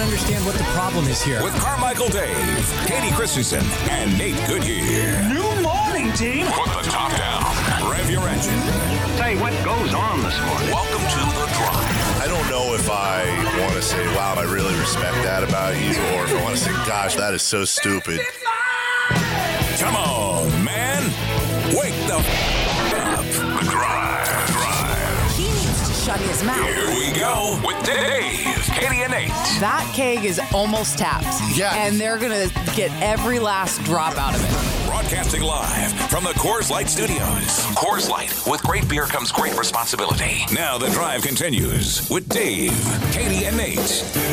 understand what the problem is here. With Carmichael Dave, Katie Christensen, and Nate Goodyear. New morning, team. Put the top down. Rev your engine. Tell you what goes on this morning. Welcome to The Drive. I don't know if I want to say, wow, I really respect that about you, or if I want to say, gosh, that is so stupid. Come on, man. Wake the up. The Drive. He needs to shut his mouth. Here we go with Dave, Katie, and Nate. That keg is almost tapped. Yeah. And they're going to get every last drop out of it. Broadcasting live from the Coors Light Studios. Coors Light. With great beer comes great responsibility. Now The Drive continues with Dave, Katie, and Nate.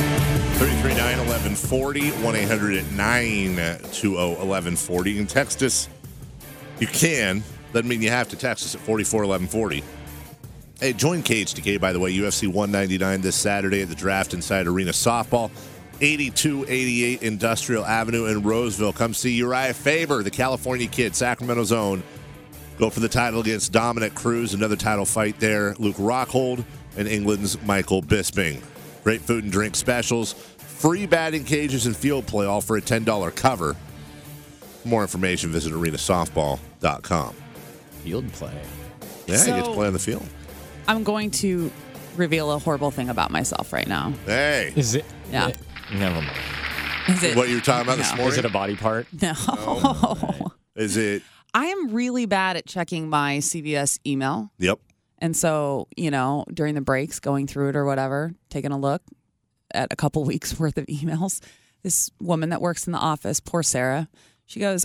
339-1140, 1-800-920-1140. You can text us. You can. Doesn't mean you have to text us at 441140. Hey, join KHTK, by the way, UFC 199 this Saturday at the Draft Inside Arena Softball, 8288 Industrial Avenue in Roseville. Come see Uriah Faber, the California kid, Sacramento's own. Go for the title against Dominic Cruz. Another title fight there. Luke Rockhold and England's Michael Bisping. Great food and drink specials. Free batting cages and field play, all for a $10 cover. For more information, visit arenasoftball.com. Field play. Yeah, you get to play on the field. I'm going to reveal a horrible thing about myself right now. Hey. Is it? Yeah. Never mind. Is it? What you were talking about this No. morning? Is it a body part? No. Is it? I am really bad at checking my CVS email. Yep. And so, during the breaks, going through it or whatever, taking a look at a couple weeks worth of emails, this woman that works in the office, poor Sarah, she goes,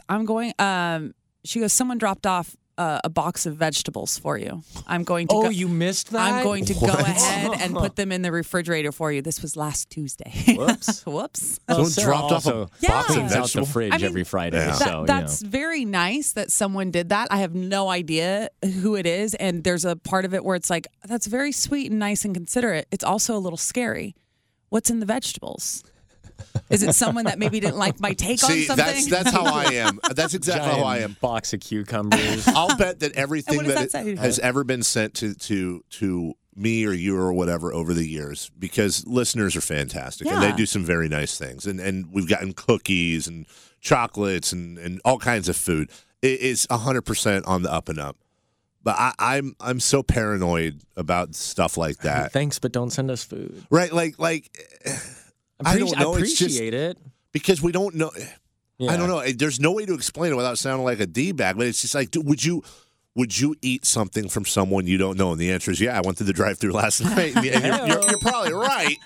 someone dropped off a box of vegetables for you. I'm going to Oh, go. you missed that? I'm going to go What? ahead and put them in the refrigerator for you. This was last Tuesday. Whoops. Whoops. Someone Sarah dropped off a also box of cleans out the vegetables? fridge I mean, every Friday. Yeah. So, That's very nice that someone did that. I have no idea who it is. And there's a part of it where it's like, that's very sweet and nice and considerate. It's also a little scary. What's in the vegetables? Is it someone that maybe didn't like my take on See, something? that's how I am. That's exactly how I am. Box of cucumbers. I'll bet that everything And what does that that say? has ever been sent to me or you or whatever over the years, because listeners are fantastic and they Yeah. do some very nice things. And we've gotten cookies and chocolates and all kinds of food. It is 100% on the up and up. But I'm so paranoid about stuff like that. Thanks, but don't send us food. Right? Like I don't know. I It's just appreciate it. because we don't know. Yeah. I don't know. There's no way to explain it without sounding like a D-bag, but it's just like, would you eat something from someone you don't know? And the answer is, yeah, I went through the drive-thru last night. And you're probably right.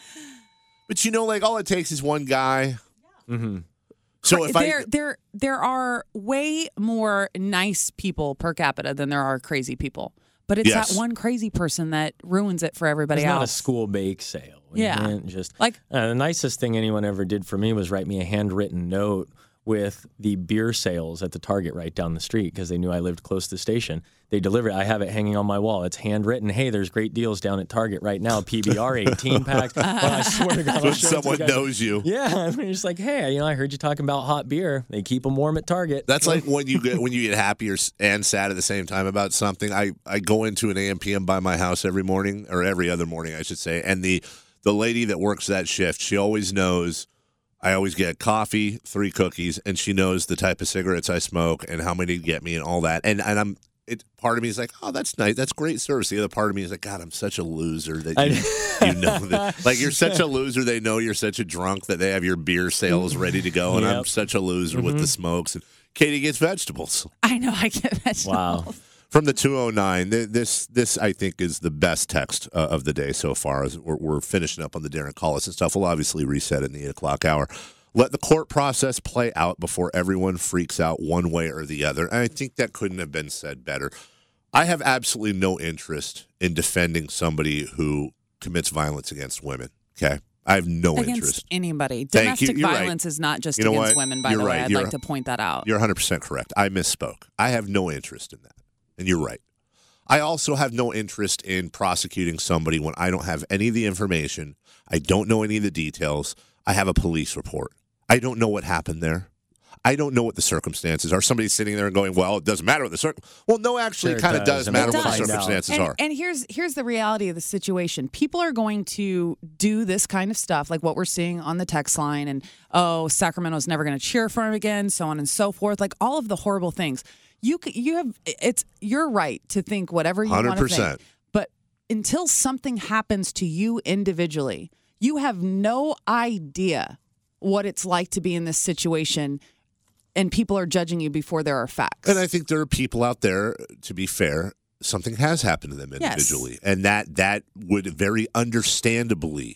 But like all it takes is one guy. Mm-hmm. So if there are way more nice people per capita than there are crazy people. But it's Yes. that one crazy person that ruins it for everybody It's else. not a school bake sale. Yeah. You just Like- the nicest thing anyone ever did for me was write me a handwritten note with the beer sales at the Target right down the street because they knew I lived close to the station. They delivered it. I have it hanging on my wall. It's handwritten. Hey, there's great deals down at Target right now. PBR 18 packs. Well, I swear to God, I'll when show it to someone you guys. knows you. Yeah, I mean, it's like, hey, I heard you talking about hot beer. They keep them warm at Target. That's like when you get happy and sad at the same time about something. I go into an AM/PM by my house every morning, or every other morning, I should say. And the lady that works that shift, she always knows. I always get coffee, 3 cookies, and she knows the type of cigarettes I smoke and how many to get me and all that. And part of me is like, oh, that's nice, that's great service. The other part of me is like, God, I'm such a loser that you know that. Like, you're such a loser. They know you're such a drunk that they have your beer sales ready to go, and I'm Yep. such a loser with the smokes. And Katie gets vegetables. I know, I get vegetables. Wow. From the 209, this I think is the best text of the day so far. As we're finishing up on the Darren Collis and stuff. We'll obviously reset in the 8 o'clock hour. Let the court process play out before everyone freaks out one way or the other. And I think that couldn't have been said better. I have absolutely no interest in defending somebody who commits violence against women. Okay, I have no Against interest. anybody. Thank you. Domestic You're right. violence is not just You know against what? women, by You're the way. right. I'd You're- like to point that out. You're 100% correct. I misspoke. I have no interest in that. And you're right. I also have no interest in prosecuting somebody when I don't have any of the information. I don't know any of the details. I have a police report. I don't know what happened there. I don't know what the circumstances are. Somebody's sitting there and going, well, it doesn't matter what the circumstances. Well, no, actually, Sure it kind of does does. matter It what the does. circumstances are. And here's the reality of the situation. People are going to do this kind of stuff, like what we're seeing on the text line, and Sacramento's never going to cheer for him again, so on and so forth. Like all of the horrible things. You're right to think whatever you want to 100%. think, but until something happens to you individually, you have no idea what it's like to be in this situation, and people are judging you before there are facts. And I think there are people out there, to be fair, something has happened to them individually. Yes. And that would very understandably,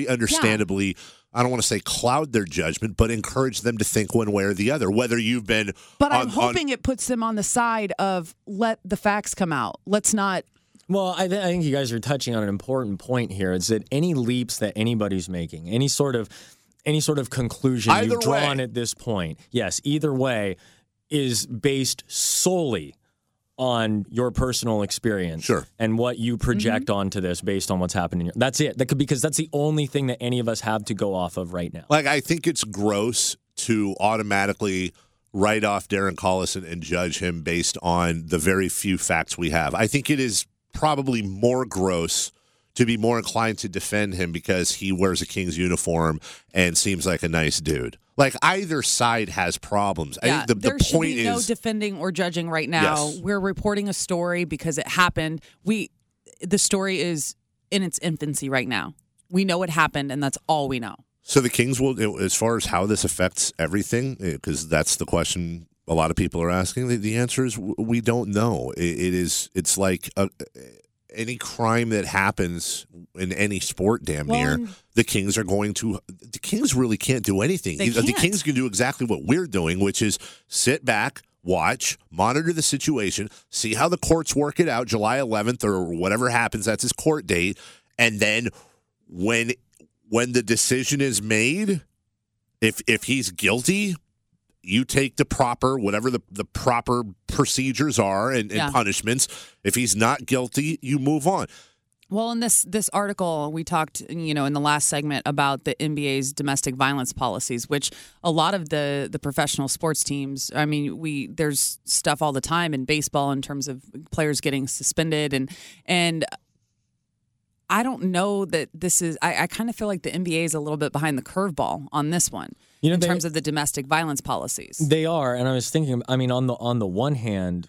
I don't want to say cloud their judgment, but encourage them to think one way or the other, whether you've been. But I'm hoping it puts them on the side of let the facts come out. Let's not. Well, I think you guys are touching on an important point here. Is that any leaps that anybody's making, any sort of conclusion Either you've drawn way. at this point, yes, either way, is based solely on your personal experience, Sure, and what you project onto this based on what's happening. That's it. Because that's the only thing that any of us have to go off of right now. Like, I think it's gross to automatically write off Darren Collison and judge him based on the very few facts we have. I think it is probably more gross to be more inclined to defend him because he wears a Kings uniform and seems like a nice dude. Like, either side has problems. Yeah, I think there the should point be no is defending or judging right now. Yes. We're reporting a story because it happened. The story is in its infancy right now. We know it happened, and that's all we know. So the Kings will, as far as how this affects everything, because that's the question a lot of people are asking. The answer is we don't know. It's like any crime that happens in any sport, damn near, the Kings are going to. The Kings really can't do anything. They The can't. Kings can do exactly what we're doing, which is sit back, watch, monitor the situation, see how the courts work it out. July 11th or whatever happens, that's his court date, and then when the decision is made, if he's guilty, you take the proper, whatever the proper procedures are and punishments. If he's not guilty, you move on. Well, in this article, we talked, in the last segment about the NBA's domestic violence policies, which a lot of the professional sports teams, I mean, there's stuff all the time in baseball in terms of players getting suspended, and I don't know that this is. I kind of feel like the NBA is a little bit behind the curveball on this one in terms of the domestic violence policies. They are, and I was thinking. I mean, on the one hand,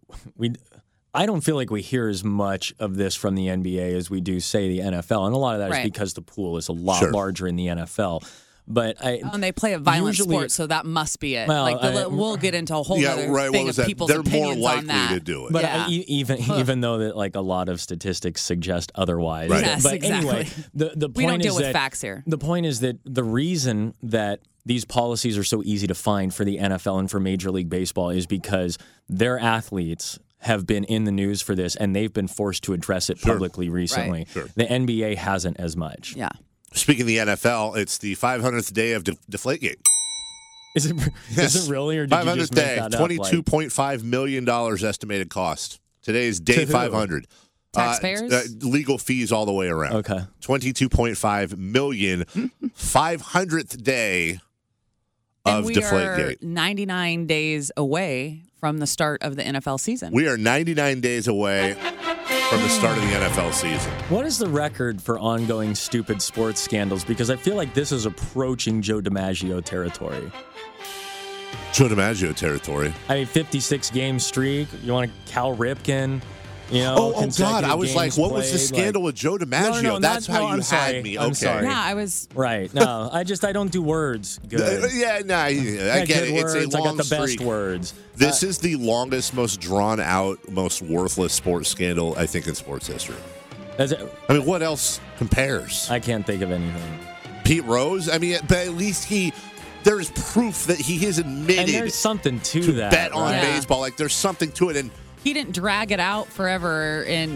I don't feel like we hear as much of this from the NBA as we do, say, the NFL, and a lot of that is because the pool is a lot larger in the NFL. But and they play a violent sport, so that must be it. Well, we'll get into a whole other thing of people's opinions more likely on that. to do it. But even though that like a lot of statistics suggest otherwise. Right. Yes, but exactly. anyway, the point We don't deal is with that facts here. The point is that the reason that these policies are so easy to find for the NFL and for Major League Baseball is because their athletes have been in the news for this, and they've been forced to address it publicly recently. Right. Sure. The NBA hasn't as much. Yeah. Speaking of the NFL, it's the 500th day of Deflategate. Is it really, or did you 500th just make day, that up? $22.5 million estimated cost. Today is day 500. Taxpayers? Legal fees all the way around. Okay. $22.5 million, 500th day of And we are Deflategate. 99 days away from the start of the NFL season. We are 99 days away from the start of the NFL season. What is the record for ongoing stupid sports scandals? Because I feel like this is approaching Joe DiMaggio territory. Joe DiMaggio territory. I mean, 56-game streak. You want Cal Ripken? Oh God! consecutive I was like, games what was the played, scandal with Joe DiMaggio? No, That's how you I'm sorry. had me. I'm Okay. sorry. Yeah, I was. Right. No, I don't do words good. I get good it. words. It's a I long got the best streak. words. This is the longest, most drawn out, most worthless sports scandal, I think, in sports history. I mean, what else compares? I can't think of anything. Pete Rose? I mean, but at least there's proof that he has admitted And there's something to that. bet on right? baseball. Like, there's something to it. And He didn't drag it out forever. In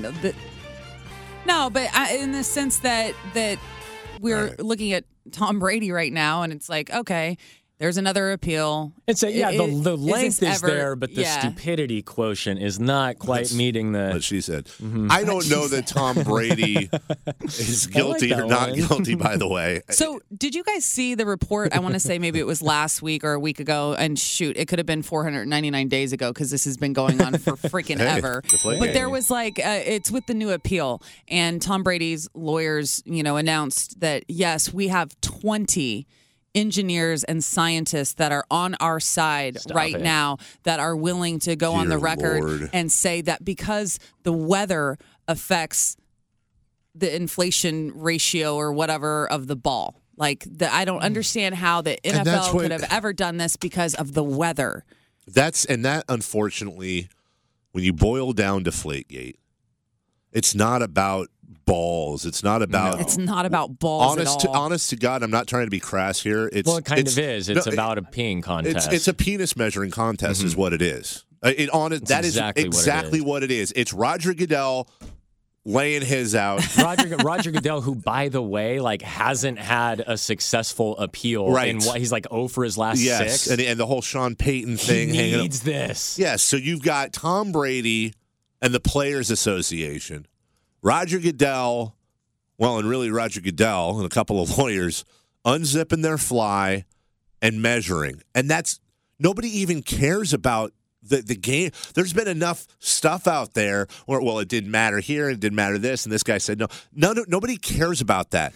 the sense that we're looking at Tom Brady right now, and it's like, okay, There's another appeal. It's the length is ever- there, but the yeah. stupidity quotient is not quite meeting the. What she said. I don't know that Tom Brady is guilty that or not one. guilty, by the way. So, did you guys see the report? I want to say maybe it was last week or a week ago. And shoot, it could have been 499 days ago because this has been going on for freaking Hey, ever. deflate But game. there was it's with the new appeal. And Tom Brady's lawyers, announced that, yes, we have 20 engineers and scientists that are on our side right it. now that are willing to go on the Dear record Lord. and say that because the weather affects the inflation ratio or whatever of the ball. I don't understand how the And that's NFL what- could have ever done this because of the weather. That unfortunately, when you boil down Deflategate, it's not about balls. It's not about. It's not about balls at all. Honest to God, I'm not trying to be crass here. It's, Well, it kind of is. It's no, about a peeing contest. It's a penis measuring contest, is what it is. That is exactly what it is. It's Roger Goodell laying his out. Roger Goodell, who, by the way, hasn't had a successful appeal. Right. In he's 0 for his last Yes, 6. and the whole Sean Payton thing. He hanging needs this. Yes, so you've got Tom Brady and the Players Association, Roger Goodell, and really Roger Goodell and a couple of lawyers unzipping their fly and measuring. And nobody even cares about the game. There's been enough stuff out there where, it didn't matter here, it didn't matter this, and this guy said no. Nobody cares about that.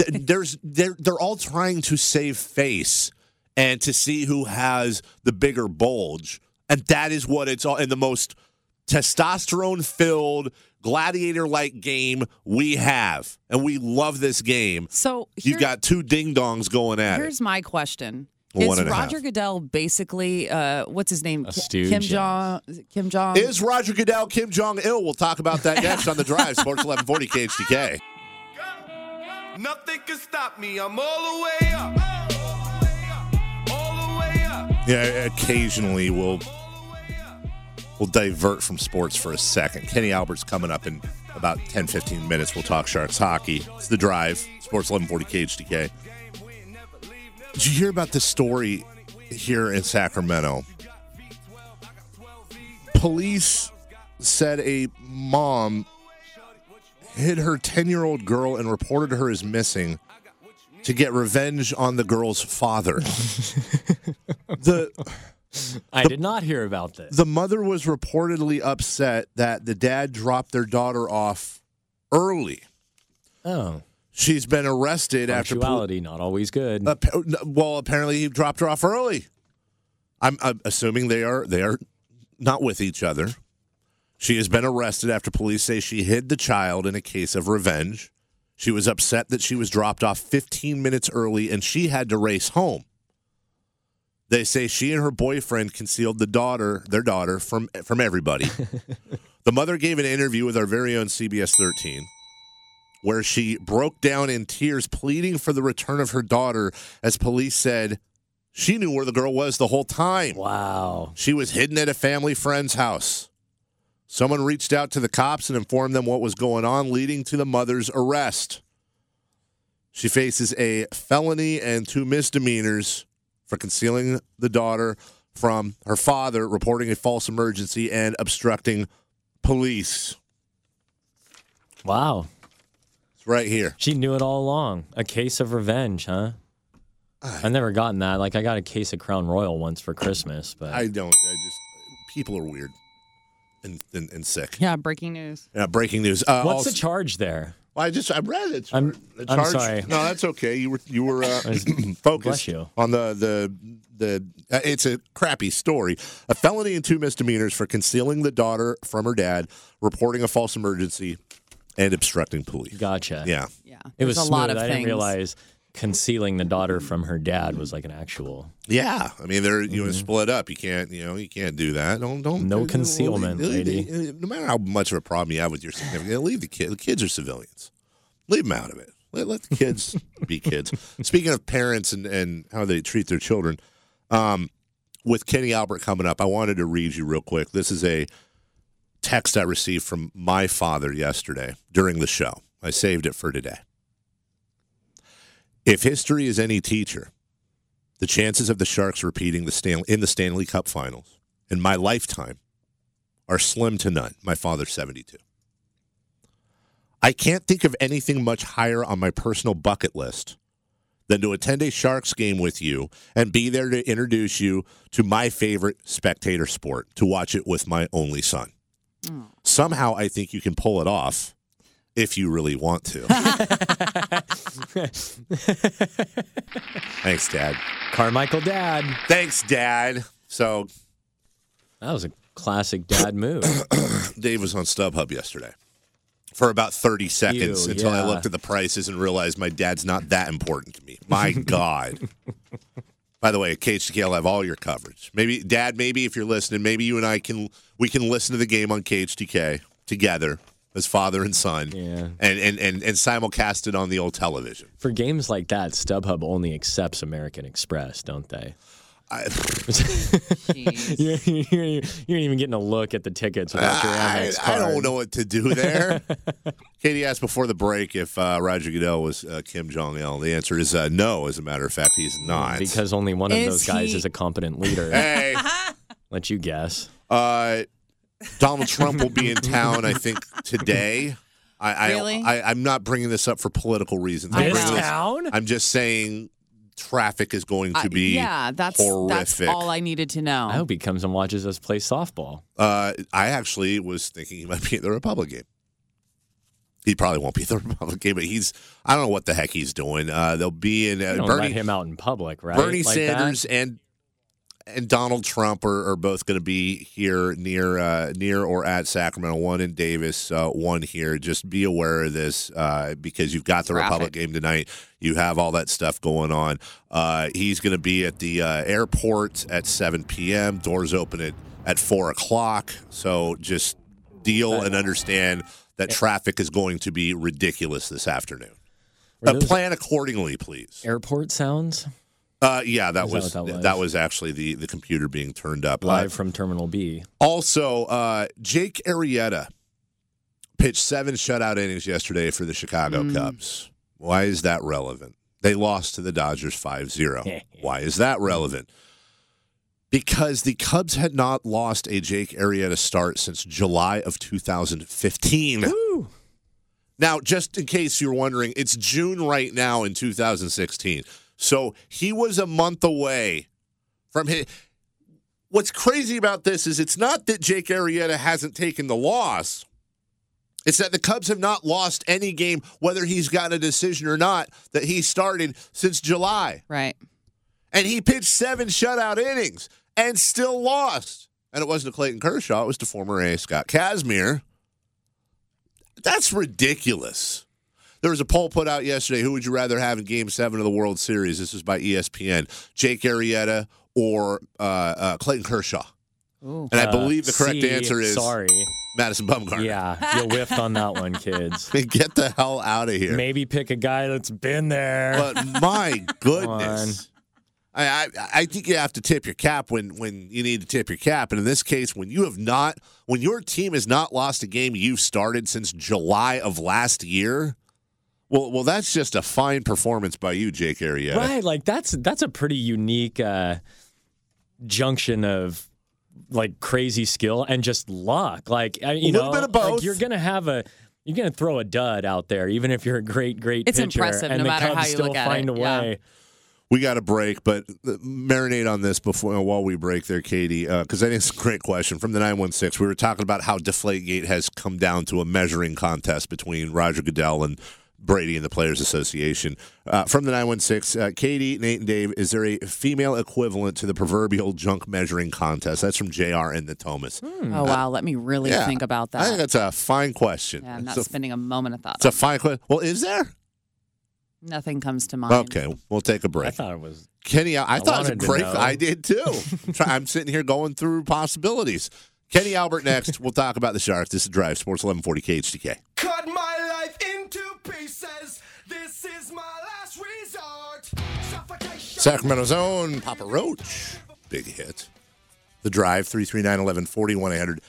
They're all trying to save face and to see who has the bigger bulge. And that is what it's all in the most testosterone-filled, gladiator-like game we have. And we love this game. So You've got two ding-dongs going at it. here's my question. One Is and a Roger half. Goodell basically, what's his name? A stooge, Kim yes. Jong? Is Roger Goodell Kim Jong-il? We'll talk about that next on The Drive. Sports 1140 KHTK. Nothing can stop me. I'm all the way up. All the way up. Yeah, occasionally we'll divert from sports for a second. Kenny Albert's coming up in about 10, 15 minutes. We'll talk Sharks hockey. It's The Drive, Sports 1140 KHTK. Did you hear about this story here in Sacramento? Police said a mom hid her 10-year-old girl and reported her as missing to get revenge on the girl's father. I did not hear about this. The mother was reportedly upset that the dad dropped their daughter off early. Oh. She's been arrested after Punctuality, not always good. apparently he dropped her off early. I'm assuming they are not with each other. She has been arrested after police say she hid the child in a case of revenge. She was upset that she was dropped off 15 minutes early and she had to race home. They say she and her boyfriend concealed their daughter from everybody. The mother gave an interview with our very own CBS 13 where she broke down in tears pleading for the return of her daughter as police said she knew where the girl was the whole time. Wow. She was hidden at a family friend's house. Someone reached out to the cops and informed them what was going on, leading to the mother's arrest. She faces a felony and 2 misdemeanors for concealing the daughter from her father, reporting a false emergency, and obstructing police. Wow. It's right here. She knew it all along. A case of revenge, huh? I've never gotten that. I got a case of Crown Royal once for Christmas, but People are weird and sick. Yeah, breaking news. Yeah, breaking news. what's the charge there? I read it. I'm sorry. No, that's okay. You were focused Bless you. on the it's a crappy story. A felony and 2 misdemeanors for concealing the daughter from her dad, reporting a false emergency, and obstructing police. Gotcha. Yeah. Yeah. It was There's a smooth. lot of I things. didn't realize concealing the daughter from her dad was an actual. Yeah. I mean, they're split up. You can't do that. Don't No concealment, lady. No matter how much of a problem you have with your significant, leave the kid. The kids are civilians. Leave them out of it. Let the kids be kids. Speaking of parents and how they treat their children, with Kenny Albert coming up, I wanted to read you real quick. This is a text I received from my father yesterday during the show. I saved it for today. If history is any teacher, the chances of the Sharks repeating in the Stanley Cup Finals in my lifetime are slim to none. My father's 72. I can't think of anything much higher on my personal bucket list than to attend a Sharks game with you and be there to introduce you to my favorite spectator sport, to watch it with my only son. Somehow I think you can pull it off if you really want to. Thanks, Dad. Carmichael Dad. Thanks, Dad. So That was a classic dad move. Dave was on StubHub yesterday for about 30 seconds until I looked at the prices and realized my dad's not that important to me. My God. By the way, at KHTK, I'll have all your coverage. Maybe, Dad, if you're listening, maybe you and I can listen to the game on KHTK together as father and son, and simulcast it on the old television. For games like that, StubHub only accepts American Express, don't they? You're even getting a look at the tickets without your Amex card. I don't know what to do there. Katie asked before the break if Roger Goodell was Kim Jong-il. The answer is no. As a matter of fact, he's not. Because only one of those guys is a competent leader. Hey. Let you guess. Donald Trump will be in town, I think, today. Really? I'm not bringing this up for political reasons. I'm just saying traffic is going to be that's horrific. That's all I needed to know. I hope he comes and watches us play softball. I actually was thinking he might be at the Republic game. He probably won't be at the Republic game, but I don't know what the heck he's doing. They'll be in don't let him out in public, right? Bernie Sanders and Donald Trump are both going to be here near or at Sacramento. One in Davis, one here. Just be aware of this because you've got the Republic game tonight. You have all that stuff going on. He's going to be at the airport at 7 p.m. Doors open at 4 o'clock. So just deal and understand that traffic is going to be ridiculous this afternoon. Plan accordingly, please. Airport sounds? That was actually the computer being turned up. Live from Terminal B. Also, Jake Arrieta pitched 7 shutout innings yesterday for the Chicago Cubs. Why is that relevant? They lost to the Dodgers 5-0. Why is that relevant? Because the Cubs had not lost a Jake Arrieta start since July of 2015. Ooh. Now, just in case you're wondering, it's June right now in 2016. So he was a month away from his. What's crazy about this is it's not that Jake Arrieta hasn't taken the loss. It's that the Cubs have not lost any game, whether he's got a decision or not, that he started since July. Right. And he pitched 7 shutout innings and still lost. And it wasn't to Clayton Kershaw. It was to former A. Scott Kazmir. That's ridiculous. There was a poll put out yesterday. Who would you rather have in Game 7 of the World Series? This was by ESPN. Jake Arrieta or Clayton Kershaw? Ooh. And I believe the correct answer is Madison Bumgarner. Yeah, you whiffed on that one, kids. Get the hell out of here. Maybe pick a guy that's been there. But my goodness. I think you have to tip your cap when you need to tip your cap. And in this case, when your team has not lost a game you've started since July of last year, well, that's just a fine performance by you, Jake Arrieta. Right, like that's a pretty unique junction of like crazy skill and just luck. Like a little bit of both. Like you're gonna throw a dud out there, even if you're a great pitcher. It's impressive, and no the matter Cubs how you still look at find it. a way. We got a break, but marinate on this while we break there, Katie, because I think it's a great question. From the 916, we were talking about how Deflategate has come down to a measuring contest between Roger Goodell and Brady and the Players Association. From the 916, Katie, Nate, and Dave, is there a female equivalent to the proverbial junk measuring contest? That's from JR and the Thomas. Oh, wow. Let me really think about that. I think that's a fine question. Yeah, I'm not spending a moment of thought. It's a fine question. Well, is there? Nothing comes to mind. Okay, we'll take a break. I thought it was Kenny. I thought it was a great. know. I did too. I'm sitting here going through possibilities. Kenny Albert next. We'll talk about the Sharks. This is Drive Sports 1140 KHTK. Cut my life into pieces. This is my last resort. Suffocation. Sacramento's own Papa Roach. Big hit. The Drive 339-1140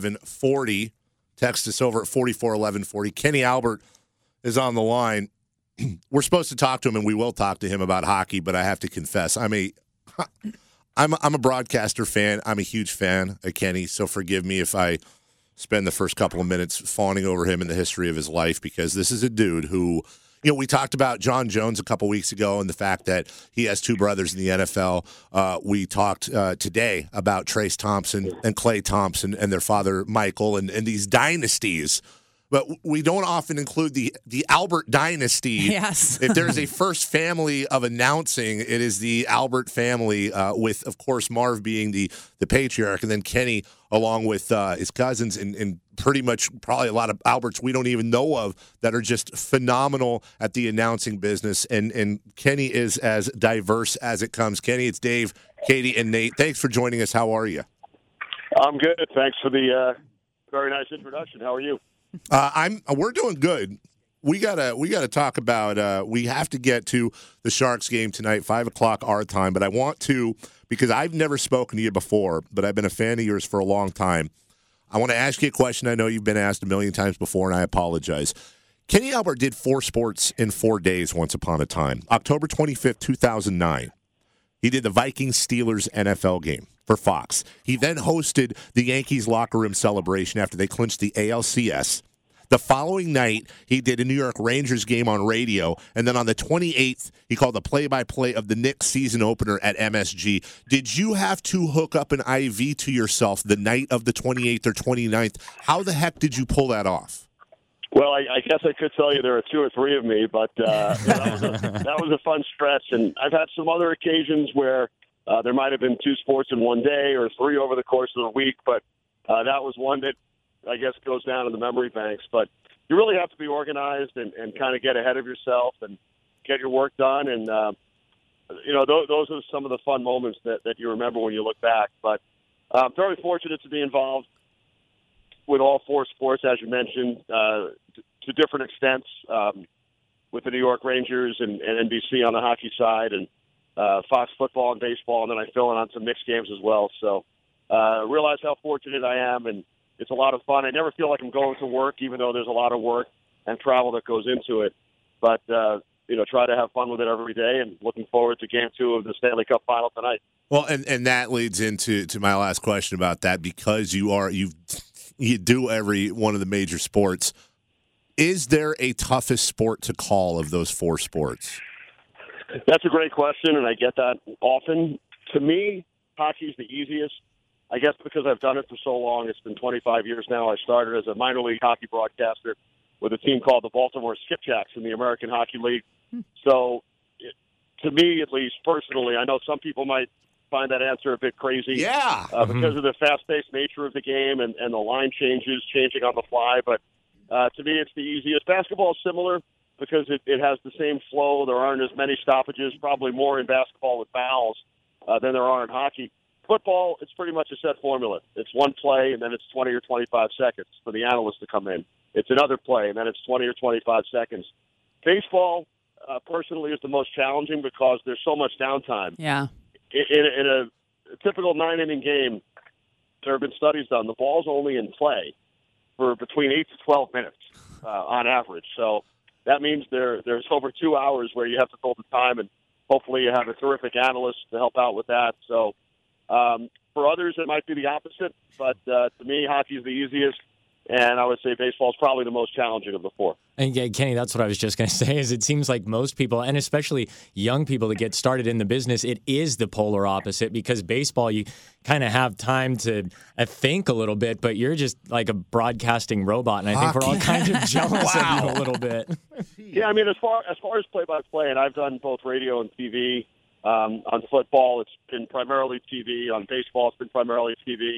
1-800-920-1140. Text us over at 441140. Kenny Albert is on the line. we're supposed to talk to him, and we will talk to him about hockey. But I have to confess, I'm a broadcaster fan. I'm a huge fan of Kenny. So forgive me if I spend the first couple of minutes fawning over him and the history of his life, because this is a dude who, we talked about John Jones a couple weeks ago and the fact that he has two brothers in the NFL. We talked today about Trace Thompson and Klay Thompson and their father Michael and these dynasties. But we don't often include the Albert dynasty. Yes. If there's a first family of announcing, it is the Albert family, with, of course, Marv being the patriarch, and then Kenny along with his cousins, and pretty much probably a lot of Alberts we don't even know of that are just phenomenal at the announcing business. And Kenny is as diverse as it comes. Kenny, it's Dave, Katie, and Nate. Thanks for joining us. How are you? I'm good. Thanks for the very nice introduction. How are you? We're doing good. We gotta talk about. We have to get to the Sharks game tonight, 5:00 our time. But I want to, because I've never spoken to you before, but I've been a fan of yours for a long time. I want to ask you a question. I know you've been asked a million times before, and I apologize. Kenny Albert did 4 sports in 4 days once upon a time. October 25th, 2009. He did the Vikings-Steelers NFL game for Fox. He then hosted the Yankees locker room celebration after they clinched the ALCS. The following night, he did a New York Rangers game on radio, and then on the 28th, he called the play-by-play of the Knicks season opener at MSG. Did you have to hook up an IV to yourself the night of the 28th or 29th? How the heck did you pull that off? Well, I guess I could tell you there are 2 or 3 of me, but that was a fun stretch. And I've had some other occasions where there might have been 2 sports in one day or 3 over the course of the week, but that was one that I guess goes down in the memory banks. But you really have to be organized and kind of get ahead of yourself and get your work done. And, those are some of the fun moments that you remember when you look back. But I'm very fortunate to be involved with all 4 sports, as you mentioned, to different extents, with the New York Rangers and NBC on the hockey side, and Fox football and baseball, and then I fill in on some mixed games as well. So realize how fortunate I am, and it's a lot of fun. I never feel like I'm going to work, even though there's a lot of work and travel that goes into it. But, try to have fun with it every day, and looking forward to Game 2 of the Stanley Cup Final tonight. Well, and that leads into my last question about that, because you do every one of the major sports. Is there a toughest sport to call of those 4 sports? That's a great question, and I get that often. To me, hockey's the easiest. I guess because I've done it for so long. It's been 25 years now. I started as a minor league hockey broadcaster with a team called the Baltimore Skipjacks in the American Hockey League. So, to me, at least personally, I know some people might find that answer a bit crazy. Yeah. Because of the fast-paced nature of the game and the line changing on the fly. But to me, it's the easiest. Basketball is similar because it has the same flow. There aren't as many stoppages, probably more in basketball with fouls than there are in hockey. Football, it's pretty much a set formula. It's one play, and then it's 20 or 25 seconds for the analyst to come in. It's another play, and then it's 20 or 25 seconds. Baseball, personally, is the most challenging because there's so much downtime. Yeah. In a typical 9-inning game, there have been studies done. The ball's only in play for between 8 to 12 minutes on average. So that means there's over 2 hours where you have to fill the time, and hopefully you have a terrific analyst to help out with that. So for others, it might be the opposite. But to me, hockey is the easiest. And I would say baseball is probably the most challenging of the 4. And yeah, Kenny, that's what I was just going to say, is it seems like most people, and especially young people that get started in the business, it is the polar opposite, because baseball, you kind of have time to think a little bit, but you're just like a broadcasting robot, and I think we're all kind of jealous of you a little bit. Yeah, I mean, as far as play-by-play, and I've done both radio and TV. On football, it's been primarily TV. On baseball, it's been primarily TV.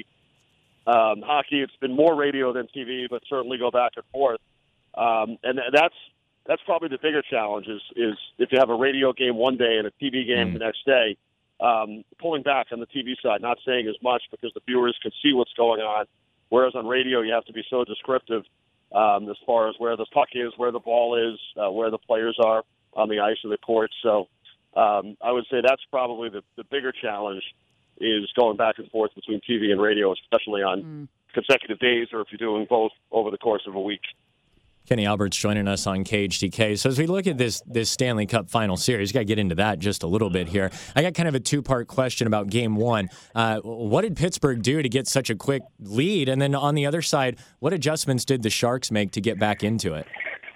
Hockey, it's been more radio than TV, but certainly go back and forth. And that's probably the bigger challenge is if you have a radio game one day and a TV game the next day, pulling back on the TV side, not saying as much because the viewers can see what's going on. Whereas on radio, you have to be so descriptive as far as where the puck is, where the ball is, where the players are on the ice or the court. So I would say that's probably the bigger challenge, is going back and forth between TV and radio, especially on consecutive days, or if you're doing both over the course of a week. Kenny Albert's joining us on KHTK. So as we look at this Stanley Cup final series, got to get into that just a little bit here. I got kind of a two-part question about Game 1. What did Pittsburgh do to get such a quick lead? And then on the other side, what adjustments did the Sharks make to get back into it?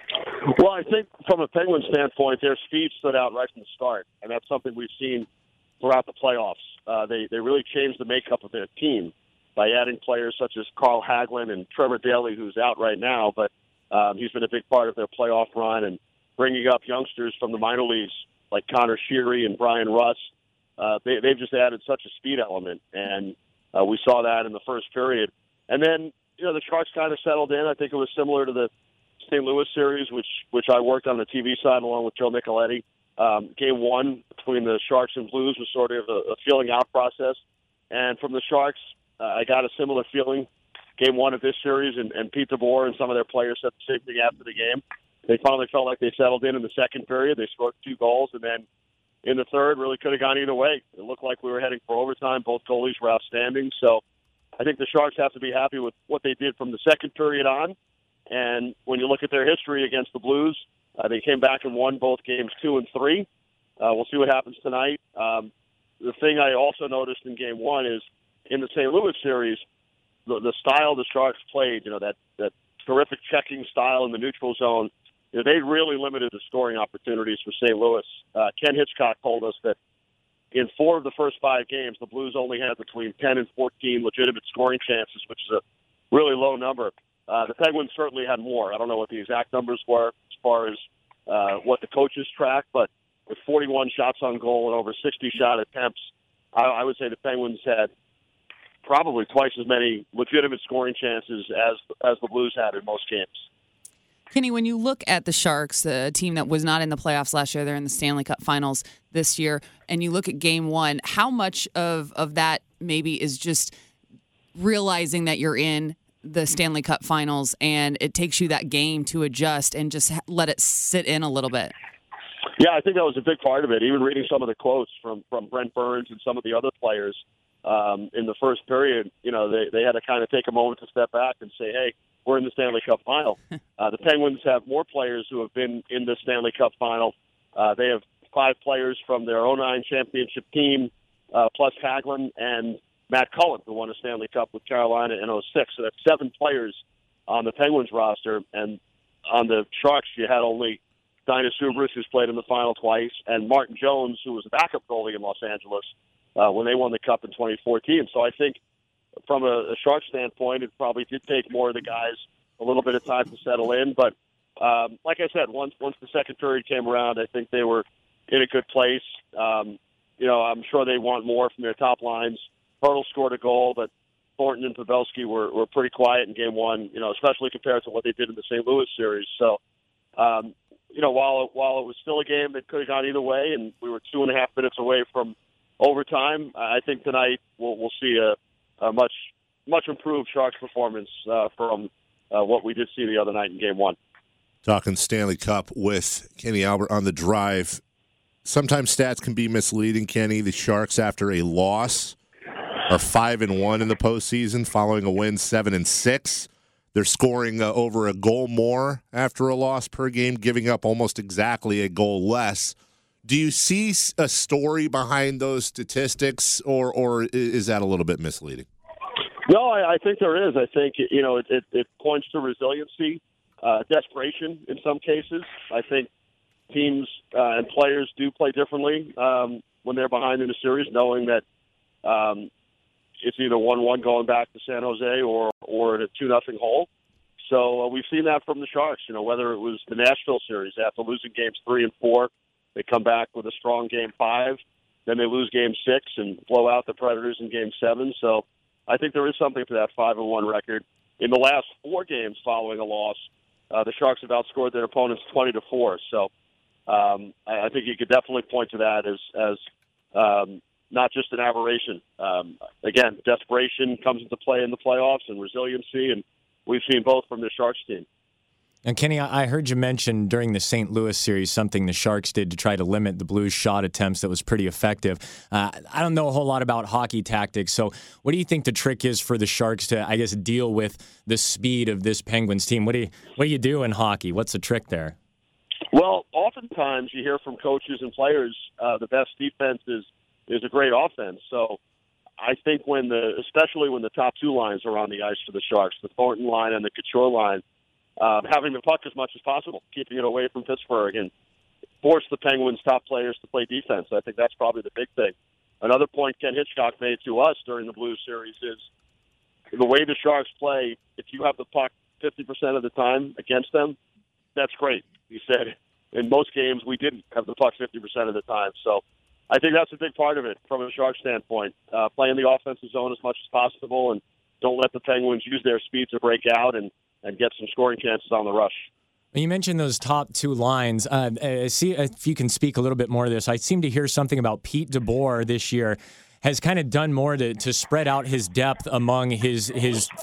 Well, I think from a Penguin standpoint, their speed stood out right from the start, and that's something we've seen throughout the playoffs. They really changed the makeup of their team by adding players such as Carl Hagelin and Trevor Daley, who's out right now, but he's been a big part of their playoff run, and bringing up youngsters from the minor leagues like Connor Sheary and Brian Russ. They've just added such a speed element, and we saw that in the first period. And then, the Sharks kind of settled in. I think it was similar to the St. Louis series, which I worked on the TV side along with Joe Micheletti. Game 1 between the Sharks and Blues was sort of a feeling out process. And from the Sharks, I got a similar feeling. Game 1 of this series, and Pete DeBoer and some of their players said the same thing after the game. They finally felt like they settled in the second period. They scored 2 goals, and then in the third, really could have gone either way. It looked like we were heading for overtime. Both goalies were outstanding. So I think the Sharks have to be happy with what they did from the second period on. And when you look at their history against the Blues, they came back and won both games 2 and 3. We'll see what happens tonight. The thing I also noticed in Game 1 is in the St. Louis series, the style the Sharks played, that terrific checking style in the neutral zone, they really limited the scoring opportunities for St. Louis. Ken Hitchcock told us that in 4 of the first 5 games, the Blues only had between 10 and 14 legitimate scoring chances, which is a really low number. The Penguins certainly had more. I don't know what the exact numbers were as far as what the coaches tracked, but with 41 shots on goal and over 60 shot attempts, I would say the Penguins had probably twice as many legitimate scoring chances as the Blues had in most games. Kenny, when you look at the Sharks, the team that was not in the playoffs last year, they're in the Stanley Cup Finals this year, and you look at Game 1, how much of that maybe is just realizing that you're in the Stanley Cup Finals and it takes you that game to adjust and just let it sit in a little bit? Yeah, I think that was a big part of it. Even reading some of the quotes from Brent Burns and some of the other players in the first period, they had to kind of take a moment to step back and say, hey, we're in the Stanley Cup Final. The Penguins have more players who have been in the Stanley Cup Final. They have 5 players from their 2009 championship team, plus Hagelin and Matt Cullen, who won a Stanley Cup with Carolina in 2006. So that's 7 players on the Penguins roster. And on the Sharks, you had only Dinah Subris, who's played in the final twice, and Martin Jones, who was a backup goalie in Los Angeles when they won the Cup in 2014. So I think from a Sharks standpoint, it probably did take more of the guys a little bit of time to settle in. But like I said, once the second period came around, I think they were in a good place. I'm sure they want more from their top lines. Hurdle scored a goal, but Thornton and Pavelski were pretty quiet in Game 1, especially compared to what they did in the St. Louis series. So, while it was still a game that could have gone either way, and we were 2.5 minutes away from overtime, I think tonight we'll see a much improved Sharks performance from what we did see the other night in Game 1. Talking Stanley Cup with Kenny Albert on the drive. Sometimes stats can be misleading, Kenny. The Sharks, after a loss, are 5-1 in the postseason, following a win 7-6. They're scoring over a goal more after a loss per game, giving up almost exactly a goal less. Do you see a story behind those statistics, or is that a little bit misleading? No, I think there is. I think it points to resiliency, desperation in some cases. I think teams and players do play differently when they're behind in a series, knowing that it's either 1-1 going back to San Jose or at a 2-0 hole. So we've seen that from the Sharks. Whether it was the Nashville series after losing games 3 and 4, they come back with a strong Game 5, then they lose Game 6 and blow out the Predators in Game 7. So I think there is something to that 5-1 record. In the last 4 games following a loss, the Sharks have outscored their opponents 20-4. So I think you could definitely point to that as not just an aberration. Again, desperation comes into play in the playoffs and resiliency, and we've seen both from the Sharks team. And Kenny, I heard you mention during the St. Louis series something the Sharks did to try to limit the Blues' shot attempts that was pretty effective. I don't know a whole lot about hockey tactics, so what do you think the trick is for the Sharks to, I guess, deal with the speed of this Penguins team? What do you do in hockey? What's the trick there? Well, oftentimes you hear from coaches and players the best defense is a great offense. So I think especially when the top two lines are on the ice for the Sharks, the Thornton line and the Couture line, having the puck as much as possible, keeping it away from Pittsburgh, and force the Penguins' top players to play defense. I think that's probably the big thing. Another point Ken Hitchcock made to us during the Blues series is the way the Sharks play, if you have the puck 50% of the time against them, that's great. He said in most games we didn't have the puck 50% of the time. So I think that's a big part of it from a Sharks standpoint. Play in the offensive zone as much as possible and don't let the Penguins use their speed to break out and get some scoring chances on the rush. You mentioned those top two lines. See if you can speak a little bit more of this. I seem to hear something about Pete DeBoer this year has kind of done more to spread out his depth among his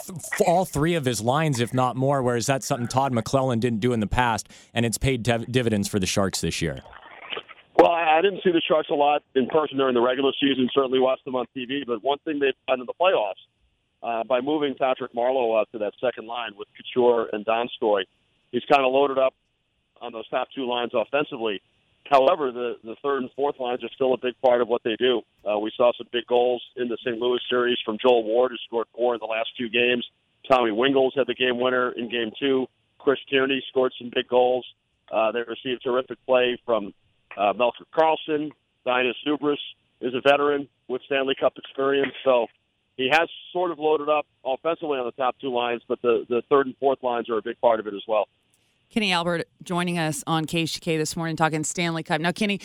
all three of his lines, if not more, whereas that's something Todd McClellan didn't do in the past, and it's paid dividends for the Sharks this year. Well, I didn't see the Sharks a lot in person during the regular season, certainly watched them on TV, but one thing they've done in the playoffs, by moving Patrick Marleau out to that second line with Couture and Donskoy, he's kind of loaded up on those top two lines offensively. However, the third and fourth lines are still a big part of what they do. We saw some big goals in the St. Louis series from Joel Ward, who scored 4 in the last 2 games. Tommy Wingles had the game winner in Game 2. Chris Tierney scored some big goals. They received terrific play from Melker Karlsson. Dinas Zubris is a veteran with Stanley Cup experience, so he has sort of loaded up offensively on the top two lines, but the third and fourth lines are a big part of it as well. Kenny Albert joining us on KHTK this morning talking Stanley Cup. Now, Kenny,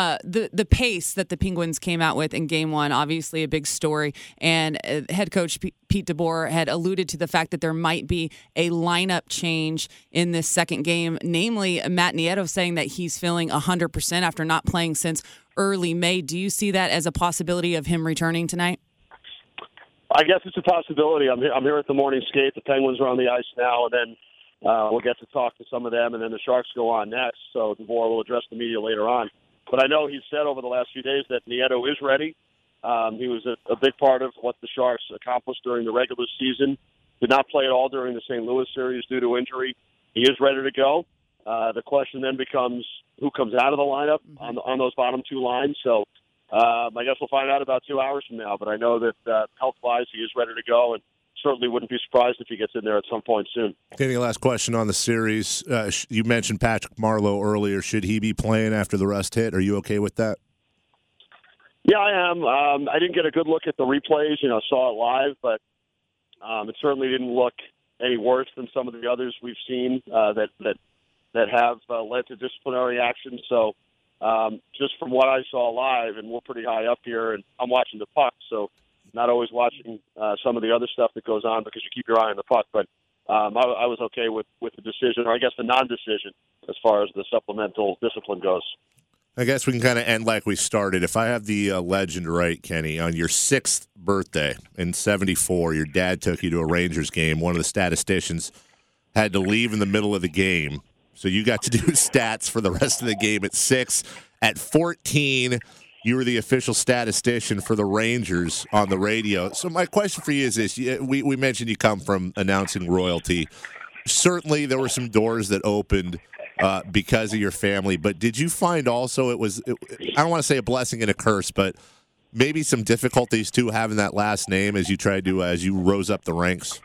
the pace that the Penguins came out with in Game 1, obviously a big story, and head coach Pete DeBoer had alluded to the fact that there might be a lineup change in this second game, namely Matt Nieto saying that he's feeling 100% after not playing since early May. Do you see that as a possibility of him returning tonight? I guess it's a possibility. I'm here at the morning skate. The Penguins are on the ice now, and then we'll get to talk to some of them, and then the Sharks go on next. So DeBoer will address the media later on. But I know he's said over the last few days that Nieto is ready. He was a big part of what the Sharks accomplished during the regular season. Did not play at all during the St. Louis series due to injury. He is ready to go. The question then becomes who comes out of the lineup on those bottom two lines. So I guess we'll find out about 2 hours from now. But I know that health-wise he is ready to go, and certainly wouldn't be surprised if he gets in there at some point soon. Kenny, last question on the series. You mentioned Patrick Marleau earlier. Should he be playing after the rust hit? Are you okay with that? Yeah, I am. I didn't get a good look at the replays. Saw it live, but it certainly didn't look any worse than some of the others we've seen that have led to disciplinary action. So just from what I saw live, and we're pretty high up here, and I'm watching the puck, so not always watching some of the other stuff that goes on because you keep your eye on the puck. But I was okay with the decision, or I guess the non-decision, as far as the supplemental discipline goes. I guess we can kind of end like we started. If I have the legend right, Kenny, on your 6th birthday in 1974, your dad took you to a Rangers game. One of the statisticians had to leave in the middle of the game, so you got to do stats for the rest of the game at 6. At 14, you were the official statistician for the Rangers on the radio. So my question for you is this. We mentioned you come from announcing royalty. Certainly there were some doors that opened because of your family, but did you find also I don't want to say a blessing and a curse, but maybe some difficulties too having that last name as you rose up the ranks?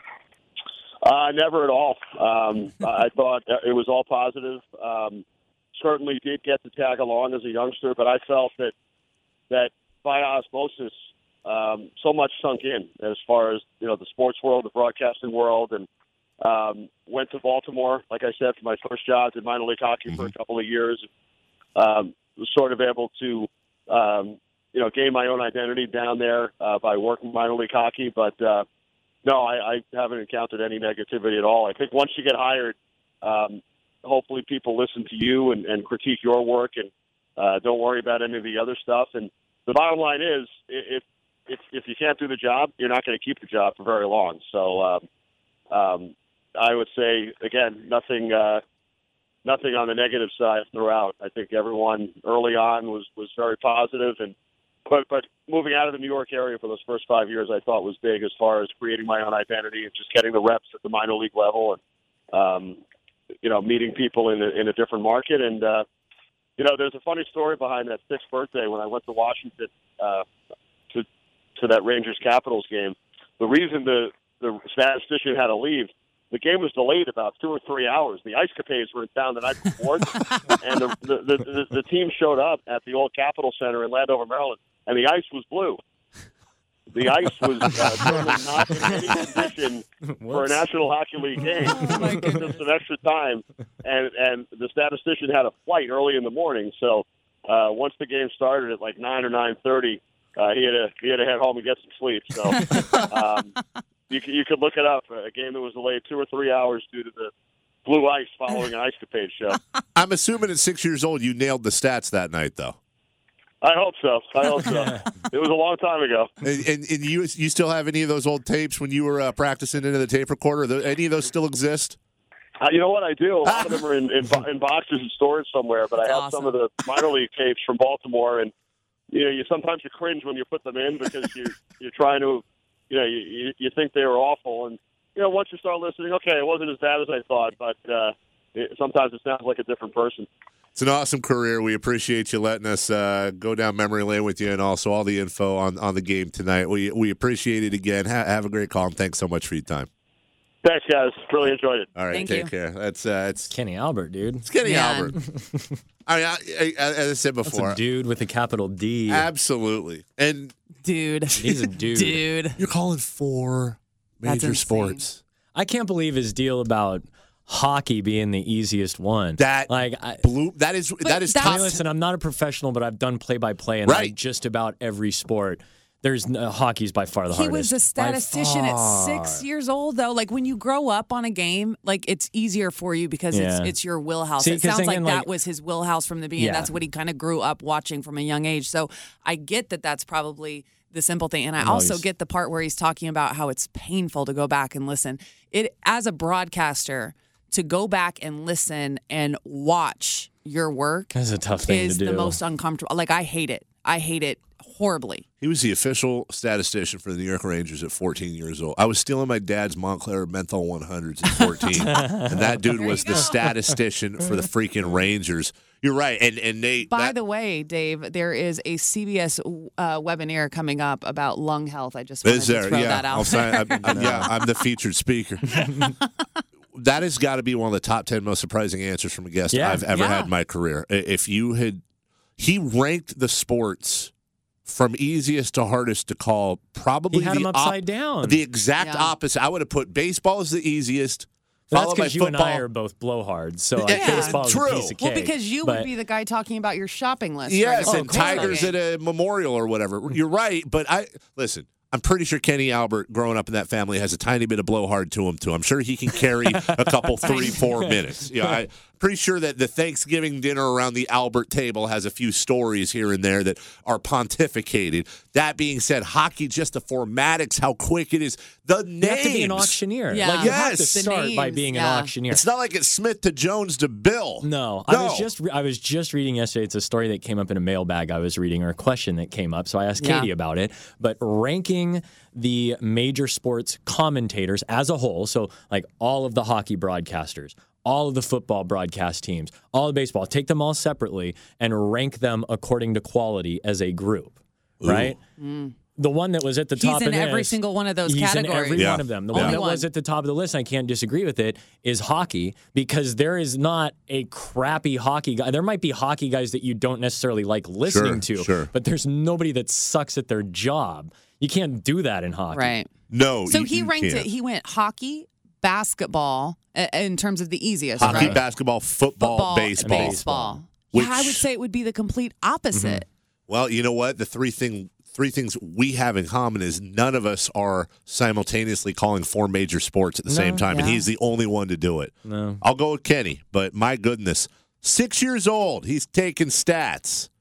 Never at all. I thought it was all positive. Certainly did get to tag along as a youngster, but I felt that by osmosis, so much sunk in as far as the sports world, the broadcasting world, and went to Baltimore, like I said, for my first job, did minor league hockey for a couple of years. Was sort of able to gain my own identity down there by working minor league hockey. But no, I haven't encountered any negativity at all. I think once you get hired, hopefully people listen to you and critique your work and don't worry about any of the other stuff. And the bottom line is, if you can't do the job, you're not going to keep the job for very long. So, I would say, again, nothing on the negative side throughout. I think everyone early on was very positive, but moving out of the New York area for those first 5 years, I thought was big as far as creating my own identity and just getting the reps at the minor league level and meeting people in a different market. And there's a funny story behind that 6th birthday when I went to Washington to that Rangers Capitals game. The reason the statistician had to leave, the game was delayed about 2 or 3 hours. The Ice Capades were in town the night before, and the team showed up at the old Capitol Center in Landover, Maryland, and the ice was blue. The ice was certainly not in any condition for a National Hockey League game. It took them some extra time, and the statistician had a flight early in the morning. So once the game started at like 9 or 9:30, he had to head home and get some sleep. So you could look it up. A game that was delayed 2 or 3 hours due to the blue ice following an Ice Capade show. I'm assuming at 6 years old you nailed the stats that night, though. I hope so. It was a long time ago. And you still have any of those old tapes when you were practicing into the tape recorder? Any of those still exist? You know what I do? A lot of them are in boxes and storage somewhere, but I have awesome. some of the minor league tapes from Baltimore, and you sometimes you cringe when you put them in because you're trying to, you think they were awful, and once you start listening, okay, it wasn't as bad as I thought, but sometimes it sounds like a different person. It's an awesome career. We appreciate you letting us go down memory lane with you, and also all the info on the game tonight. We appreciate it again. Have a great call, and thanks so much for your time. Thanks, guys. Really enjoyed it. All right, take care. It's Kenny Albert, dude. It's Kenny Albert. I as I said That's before, a dude with a capital D. Absolutely. And Dude. He's a dude. Dude. you're calling 4 That's major insane. sports. I can't believe his deal about hockey being the easiest one. That is that's- top. Listen, I'm not a professional, but I've done play-by-play in Right. just about every sport. Hockey's by far the He hardest. was a statistician By at far. 6 years old, though. Like when you grow up on a game, like it's easier for you because Yeah. it's your wheelhouse. See, It 'cause sounds like thinking, that like- was his wheelhouse from the beginning. Yeah. That's what he kind of grew up watching from a young age. So I get that that's probably the simple thing. And I also get the part where he's talking about how it's painful to go back and listen. It as a broadcaster, to go back and listen and watch your work That's a tough thing is to do. the most uncomfortable. Like I hate it. I hate it horribly. He was the official statistician for the New York Rangers at 14 years old. I was stealing my dad's Montclair Menthol 100s at 14, and that dude was the statistician for the freaking Rangers. You're right, and Nate. By the way, Dave, there is a CBS webinar coming up about lung health. I just wanted is to there? throw Yeah, that out. I'm the featured speaker. That has got to be one of the top 10 most surprising answers from a guest I've ever had in my career. If you had, he ranked the sports from easiest to hardest to call. Probably He had them upside down. The exact opposite. I would have put baseball as the easiest. That's Followed by because you and football. I are both blowhards, so like, Yeah, baseball is a true. piece of Well, cake. because you but would be the guy talking about your shopping list. Yes, during and the All-Star Tigers game. at a memorial or whatever. You're right, but listen. I'm pretty sure Kenny Albert, growing up in that family, has a tiny bit of blowhard to him too. I'm sure he can carry a couple 3-4 minutes. Yeah, I'm pretty sure that the Thanksgiving dinner around the Albert table has a few stories here and there that are pontificated. That being said, hockey, just the formatics, how quick it is. The names. You have to be an auctioneer. Yeah. Like you have to Yes. The start by names, being yeah. an auctioneer. It's not like it's Smith to Jones to Bill. No, No. I was just reading yesterday. It's a story that came up in a mailbag I was reading, or a question that came up. So I asked Katie about it. But ranking the major sports commentators as a whole, so like all of the hockey broadcasters, all of the football broadcast teams, all of baseball, take them all separately and rank them according to quality as a group, right? The one that was at the top He's of in this, every single one of those he's categories. in every Yeah. one of them. The Only one that one. was at the top of the list, and I can't disagree with it, is hockey, because there is not a crappy hockey guy. There might be hockey guys that you don't necessarily like listening to, Sure. but there's nobody that sucks at their job. You can't do that in hockey. Right. No. So you- he you ranked can't. it. He went hockey, basketball, in terms of the easiest. Hockey, right? basketball, football, baseball. and baseball. Yeah, I would Which- say it would be the complete opposite. Well, you know what? The three things we have in common is none of us are simultaneously calling 4 major sports at the same time, and yeah. he's the only one to do it. No. I'll go with Kenny, but my goodness, 6 years old, he's taking stats.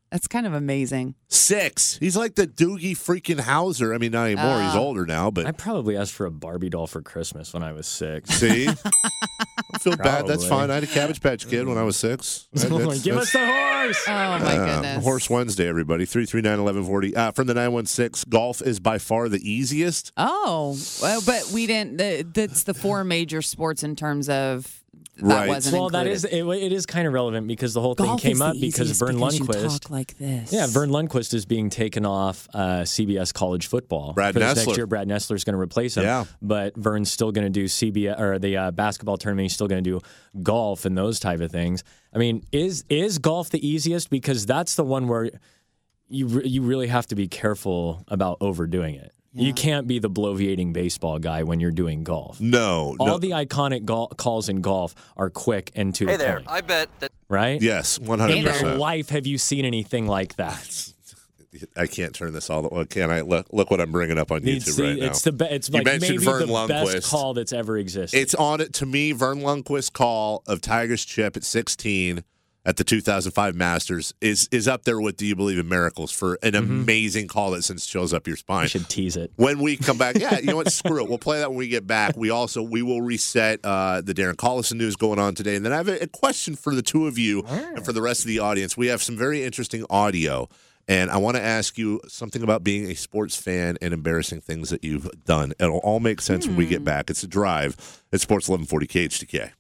That's kind of amazing. 6. He's like the Doogie freaking Hauser. I mean, not anymore. He's older now, but I probably asked for a Barbie doll for Christmas when I was 6. see, I feel bad. That's fine. I had a Cabbage Patch Kid when I was 6. Give us the horse. Oh my goodness. Horse Wednesday, everybody. 339-1140. From the 916, golf is by far the easiest. Oh, well, but we didn't. That's the 4 major sports in terms of that Right. wasn't Well, that included. it is kind of relevant because the whole thing Golf came is up the because easiest Vern because you Lundquist. talk like this. Yeah, Vern Lundquist is being taken off CBS College Football. Brad for this Nessler. next year. Brad Nessler is going to replace him. Yeah. But Vern's still going to do CBS or the basketball tournament. He's still going to do golf and those type of things. I mean, is golf the easiest? Because that's the one where you really have to be careful about overdoing it. Yeah. You can't be the bloviating baseball guy when you're doing golf. No. All the iconic calls in golf are quick and to the point. I bet that. Right? Yes, In 100%. your life, have you seen anything like that? I can't turn this all the way. Can I? Look what I'm bringing up on YouTube right now. It's it's You like mentioned maybe Vern the Lundquist. best call that's ever existed. It's on it to me. Vern Lundquist's call of Tiger's chip at 16 at the 2005 Masters is up there with "Do You Believe in Miracles" for an amazing call that sends chills up your spine. I should tease it. When we come back, yeah, you know what? Screw it. We'll play that when we get back. We will reset the Darren Collison news going on today, and then I have a question for the two of you and for the rest of the audience. We have some very interesting audio. And I want to ask you something about being a sports fan and embarrassing things that you've done. It'll all make sense when we get back. It's a drive at Sports 1140 KHTK.